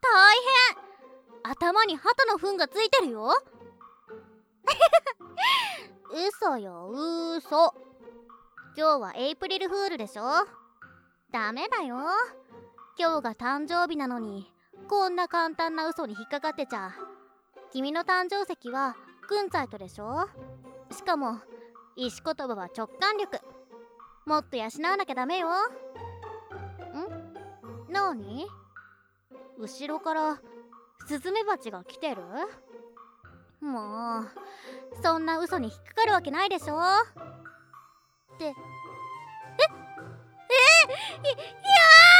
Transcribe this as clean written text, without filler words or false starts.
大変。頭に鳩の糞がついてるよ。嘘よ嘘。今日はエイプリルフールでしょ。ダメだよ。今日が誕生日なのにこんな簡単な嘘に引っかかってちゃ。君の誕生石はクンツァイトでしょ。しかも石言葉は直感力。もっと養わなきゃダメよ。なに？後ろからスズメバチが来てる？もうそんな嘘に引っかかるわけないでしょ。ってやー